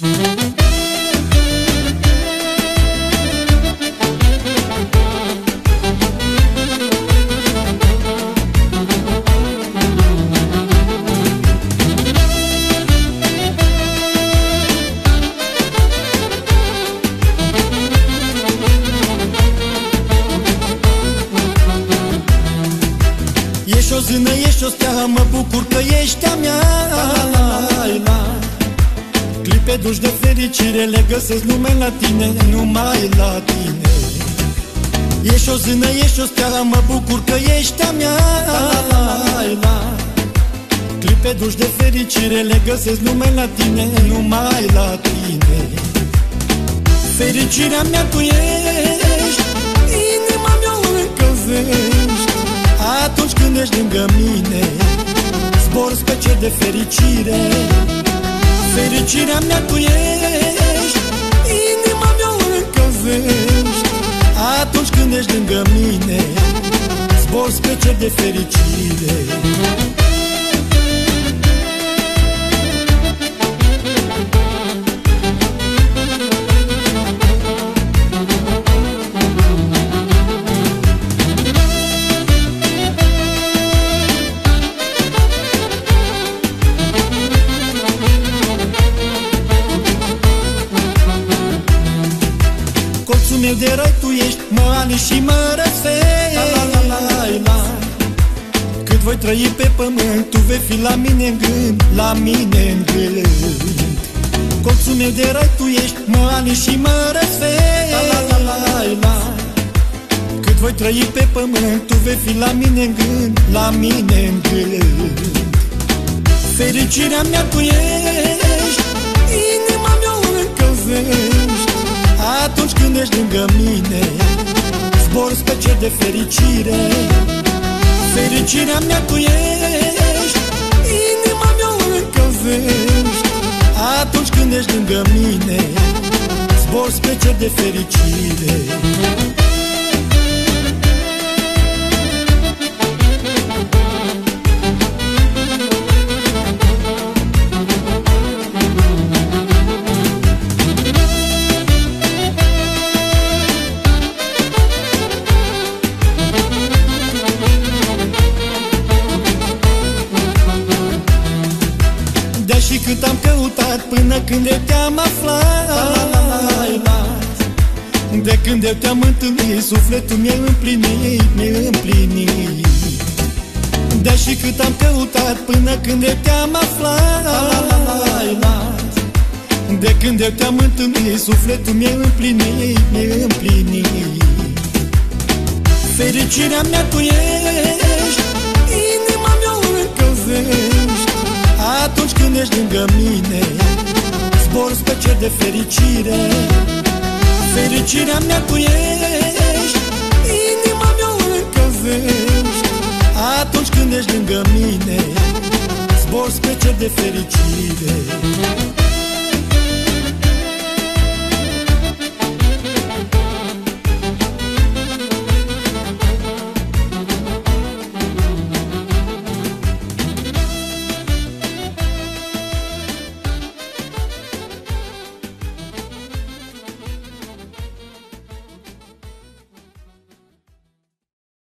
Ești o zână, ești o stea, mă bucur că ești a mea. Clipe duși de fericire, le găsesc numai la tine, numai la tine. Ești o zână, ești o stea, mă bucur că ești a mea. Clipe duși de fericire, le găsesc numai la tine, numai la tine. Fericirea mea tu ești, inima mea o încălzești. Atunci când ești lângă mine, zbor spre cer de fericire. Fericirea mea tu ești, inima mea o încălzești. Atunci când ești lângă mine, zbor spre cer de fericire. Colțul meu de rai tu ești, mă alini și mă răsfești. Cât voi trăi pe pământ, tu vei fi la mine în gând, la mine în gând. Colțul meu de rai tu ești, mă alini și mă răsfești. Cât voi trăi pe pământ, tu vei fi la mine în gând, la mine în gând. Fericirea mea tu ești, inima mea o încălzești. Atunci când ești lângă mine, zbor spre cer de fericire. Fericirea mea tu ești, inima mea o încălzești. Atunci când ești lângă mine, zbor spre cer de fericire. Și cât am căutat până când eu te-am aflat, de când eu te-am întâlnit, sufletul mi-e împlinit, mi-e împlinit. De și cât am căutat până când eu te-am aflat, de când eu te-am întâlnit, sufletul mi-e împlinit, mi-e împlinit. Fericirea mea tu ești, inima mea o încălzești. Atunci când ești lângă mine, zbor spre cer de fericire. Fericirea mea tu ești, inima mea o încălzești. Atunci când ești lângă mine, zbor spre cer de fericire.